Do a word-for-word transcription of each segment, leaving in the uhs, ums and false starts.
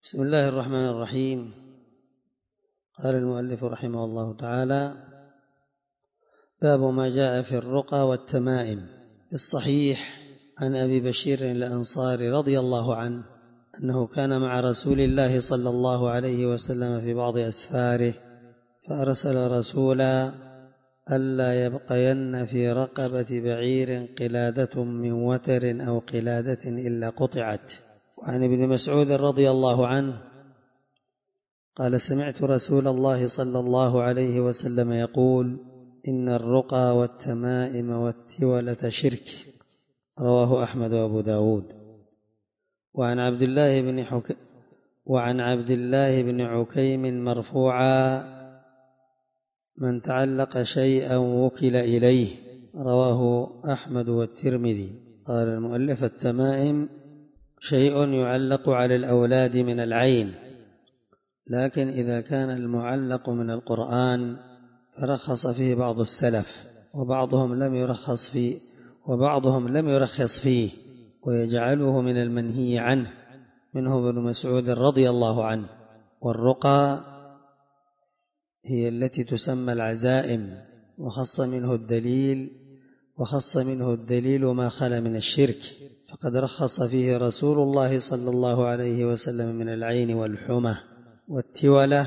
بسم الله الرحمن الرحيم. قال المؤلف رحمه الله تعالى: باب ما جاء في الرقى والتمائم. الصحيح عن أبي بشير الأنصاري رضي الله عنه أنه كان مع رسول الله صلى الله عليه وسلم في بعض أسفاره، فأرسل رسولا ألا يبقين في رقبة بعير قلادة من وتر أو قلادة إلا قطعت. وعن ابن مسعود رضي الله عنه قال: سمعت رسول الله صلى الله عليه وسلم يقول: إن الرقى والتمائم والتولة شرك. رواه أحمد وأبو داود. وعن عبد الله بن حك... وعن عبد الله بن عكيم مرفوعا: من تعلق شيئا وكل إليه. رواه أحمد والترمذي. قال المؤلف: التمائم شيء يعلق على الأولاد من العين، لكن إذا كان المعلق من القرآن فرخص فيه بعض السلف، وبعضهم لم يرخص فيه وبعضهم لم يرخص فيه ويجعله من المنهي عنه، منه ابن مسعود رضي الله عنه. والرقى هي التي تسمى العزائم، وخص منه الدليل وخص منه الدليل ما خلا من الشرك، فقد رخص فيه رسول الله صلى الله عليه وسلم من العين والحمى. والتولة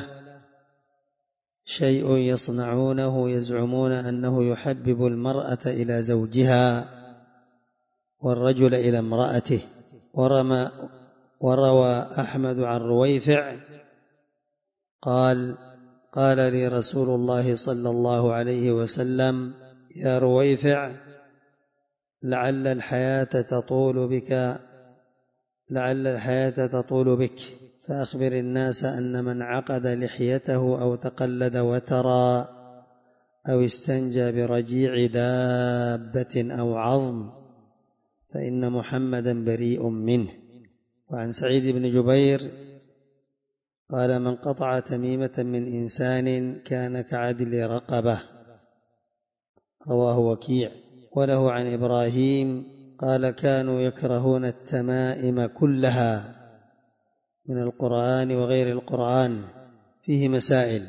شيء يصنعونه يزعمون أنه يحبب المرأة إلى زوجها والرجل إلى امرأته. ورمى وروى أحمد عن رويفع قال: قال لي رسول الله صلى الله عليه وسلم: يا رويفع، لعل الحياة تطول بك لعل الحياة تطول بك فأخبر الناس أن من عقد لحيته أو تقلد وترى أو استنجى برجيع دابة أو عظم فإن محمدا بريء منه. وعن سعيد بن جبير قال: من قطع تميمة من إنسان كان كعدل رقبة. رواه وكيع. وله عن إبراهيم قال: كانوا يكرهون التمائم كلها من القرآن وغير القرآن. فيه مسائل: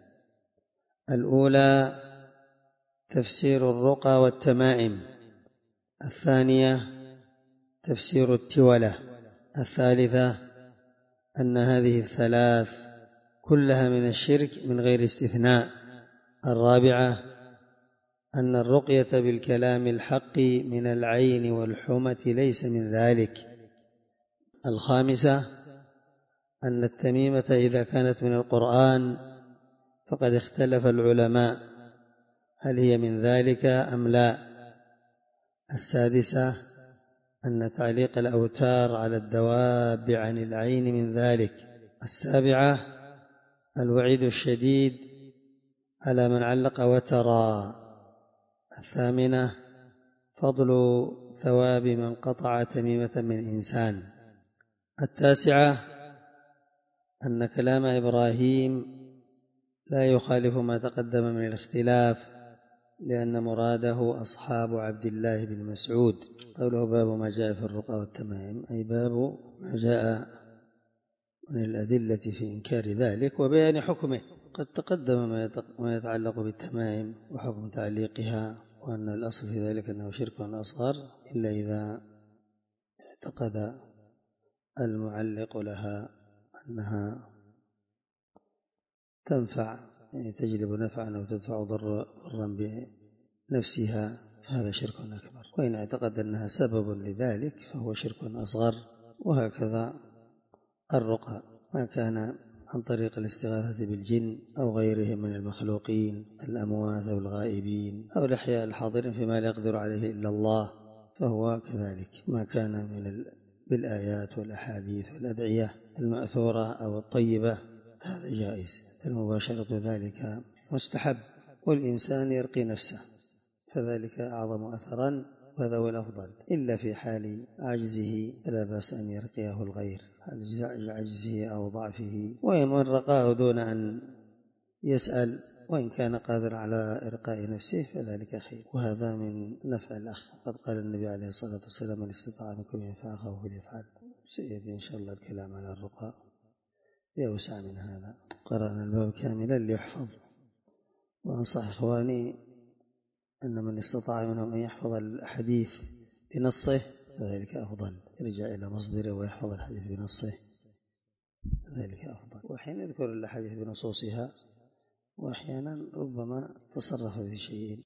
الأولى تفسير الرقى والتمائم، الثانية تفسير التولة، الثالثة أن هذه الثلاث كلها من الشرك من غير استثناء، الرابعة أن الرقية بالكلام الحق من العين والحمى ليس من ذلك، الخامسة أن التميمة إذا كانت من القرآن فقد اختلف العلماء هل هي من ذلك أم لا، السادسة أن تعليق الأوتار على الدواب عن العين من ذلك، السابعة الوعيد الشديد على من علق وترى، الثامنة فضل ثواب من قطع تميمة من إنسان، التاسعة أن كلام إبراهيم لا يخالف ما تقدم من الاختلاف، لأن مراده أصحاب عبد الله بن مسعود. قوله باب ما جاء في الرقى والتمائم أي باب ما جاء من الأدلة في إنكار ذلك وبيان حكمه. قد تقدم ما يتعلق بالتمائم وحكم تعليقها، وأن الأصل في ذلك أنه شرك أصغر إلا إذا اعتقد المعلق لها أنها تنفع، يعني تجلب نفعا أو تدفع ضرا بنفسها، فهذا شرك أكبر. وإن اعتقد أنها سبب لذلك فهو شرك أصغر. وهكذا الرقى ما كان عن طريق الاستغاثة بالجن أو غيرهم من المخلوقين، الأموات أو الغائبين أو الأحياء الحاضرين فيما لا يقدر عليه إلا الله، فهو كذلك. ما كان من بالآيات والأحاديث والأدعية المأثورة أو الطيبة هذا جائز، المباشرة ذلك مستحب، والإنسان يرقي نفسه فذلك أعظم أثرا وهذا هو الأفضل، إلا في حال عجزه فلا بأس أن يرقيه الغير، حال عجزه أو ضعفه، ومن رقاه دون أن يسأل وإن كان قادر على إرقاء نفسه فذلك خير، وهذا من نفع الأخ. قد قال النبي عليه الصلاة والسلام: من استطاع منكم ينفع أخاه فليفعل. سيأتي إن شاء الله الكلام على الرقى بأوسع من هذا. قرأنا الباب كاملا ليحفظ. وأنصح إخواني أن من استطاع منهم أن يحفظ الحديث بنصه فذلك أفضل، يرجع إلى مصدره ويحفظ الحديث بنصه ذلك أفضل. وحين يذكر الأحاديث بنصوصها وأحيانا ربما تصرف في شيء